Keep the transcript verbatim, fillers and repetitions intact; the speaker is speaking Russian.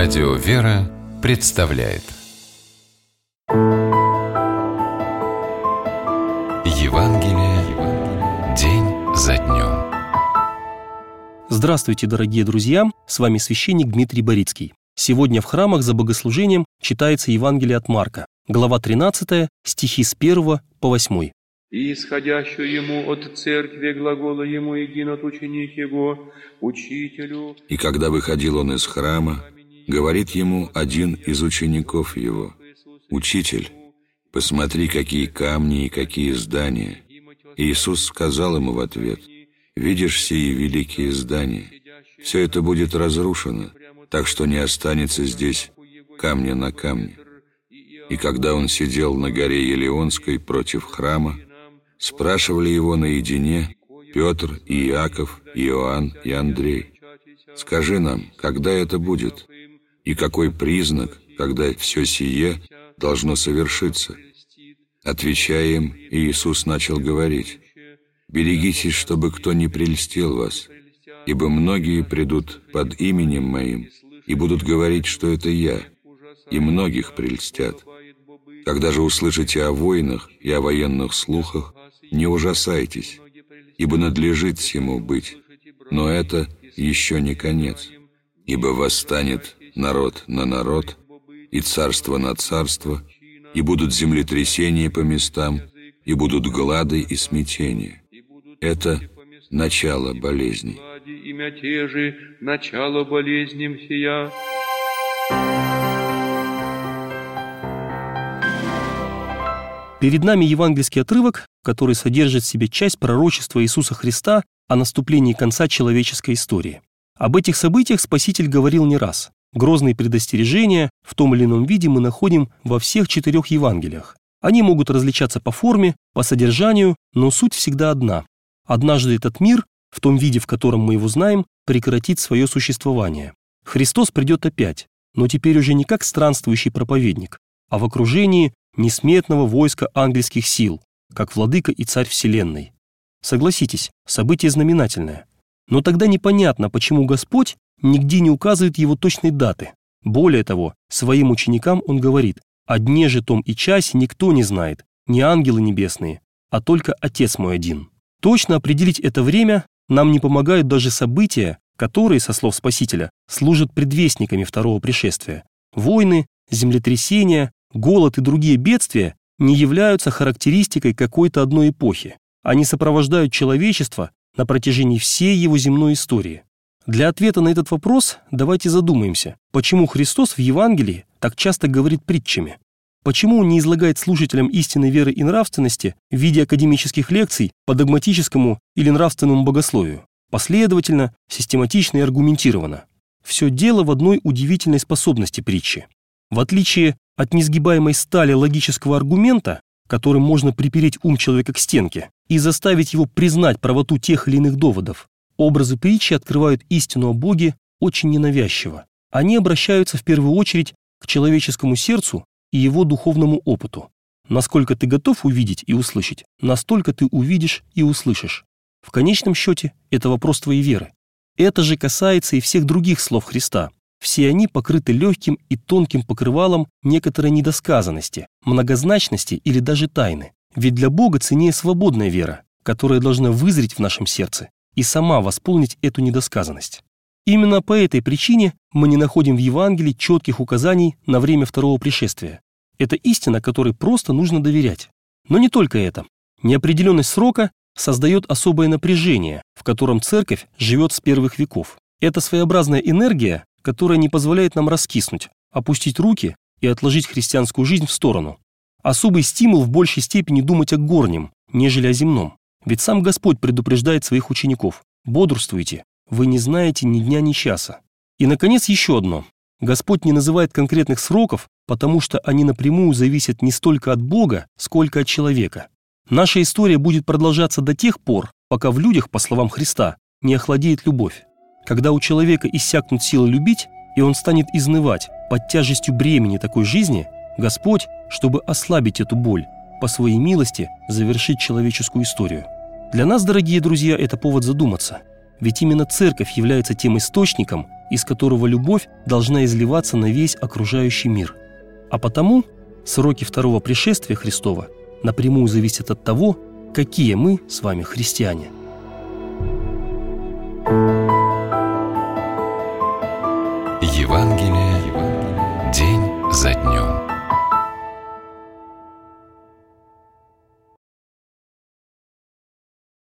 Радио «Вера» представляет Евангелие день за днем. Здравствуйте, дорогие друзья! С вами священник Дмитрий Борицкий. Сегодня в храмах за богослужением читается Евангелие от Марка, глава тринадцатая, стихи с первого по восьмой. «И исходящую ему от церкви глагола ему единот ученик его, учителю». И когда выходил он из храма, говорит ему один из учеников его: «Учитель, посмотри, какие камни и какие здания». И Иисус сказал ему в ответ: «Видишь сии великие здания? Все это будет разрушено, так что не останется здесь камня на камне». И когда он сидел на горе Елеонской против храма, спрашивали его наедине Петр и Иаков, и Иоанн и Андрей: «Скажи нам, когда это будет, и какой признак, когда все сие должно совершиться?» Отвечая им, Иисус начал говорить: «Берегитесь, чтобы кто не прельстил вас, ибо многие придут под именем Моим и будут говорить, что это Я, и многих прельстят. Когда же услышите о войнах и о военных слухах, не ужасайтесь, ибо надлежит всему быть, но это еще не конец. Ибо восстанет народ на народ, и царство на царство, и будут землетрясения по местам, и будут глады и смятения. Это начало болезней». «И мятежи, начало болезням сия». Перед нами евангельский отрывок, который содержит в себе часть пророчества Иисуса Христа о наступлении конца человеческой истории. Об этих событиях Спаситель говорил не раз. Грозные предостережения в том или ином виде мы находим во всех четырех Евангелиях. Они могут различаться по форме, по содержанию, но суть всегда одна. Однажды этот мир, в том виде, в котором мы его знаем, прекратит свое существование. Христос придет опять, но теперь уже не как странствующий проповедник, а в окружении несметного войска ангельских сил, как владыка и царь вселенной. Согласитесь, событие знаменательное. Но тогда непонятно, почему Господь нигде не указывает его точной даты. Более того, своим ученикам он говорит: «О дне же том и часе никто не знает, не ангелы небесные, а только Отец мой один». Точно определить это время нам не помогают даже события, которые, со слов Спасителя, служат предвестниками второго пришествия. Войны, землетрясения, голод и другие бедствия не являются характеристикой какой-то одной эпохи. Они сопровождают человечество на протяжении всей его земной истории. Для ответа на этот вопрос давайте задумаемся, почему Христос в Евангелии так часто говорит притчами. Почему он не излагает слушателям истинной веры и нравственности в виде академических лекций по догматическому или нравственному богословию? Последовательно, систематично и аргументированно. Все дело в одной удивительной способности притчи. В отличие от несгибаемой стали логического аргумента, которым можно припереть ум человека к стенке и заставить его признать правоту тех или иных доводов, образы притчи открывают истину о Боге очень ненавязчиво. Они обращаются в первую очередь к человеческому сердцу и его духовному опыту. Насколько ты готов увидеть и услышать, настолько ты увидишь и услышишь. В конечном счете, это вопрос твоей веры. Это же касается и всех других слов Христа. Все они покрыты легким и тонким покрывалом некоторой недосказанности, многозначности или даже тайны. Ведь для Бога ценнее свободная вера, которая должна вызреть в нашем сердце и сама восполнить эту недосказанность. Именно по этой причине мы не находим в Евангелии четких указаний на время второго пришествия. Это истина, которой просто нужно доверять. Но не только это. Неопределенность срока создает особое напряжение, в котором церковь живет с первых веков. Это своеобразная энергия, которая не позволяет нам раскиснуть, опустить руки и отложить христианскую жизнь в сторону. Особый стимул в большей степени думать о горнем, нежели о земном. Ведь сам Господь предупреждает своих учеников: «Бодрствуйте, вы не знаете ни дня, ни часа». И, наконец, еще одно. Господь не называет конкретных сроков, потому что они напрямую зависят не столько от Бога, сколько от человека. Наша история будет продолжаться до тех пор, пока в людях, по словам Христа, не охладеет любовь. Когда у человека иссякнут силы любить, и он станет изнывать под тяжестью бремени такой жизни, Господь, чтобы ослабить эту боль, по своей милости завершит человеческую историю. Для нас, дорогие друзья, это повод задуматься. Ведь именно церковь является тем источником, из которого любовь должна изливаться на весь окружающий мир. А потому сроки второго пришествия Христова напрямую зависят от того, какие мы с вами христиане. Евангелие день за днем.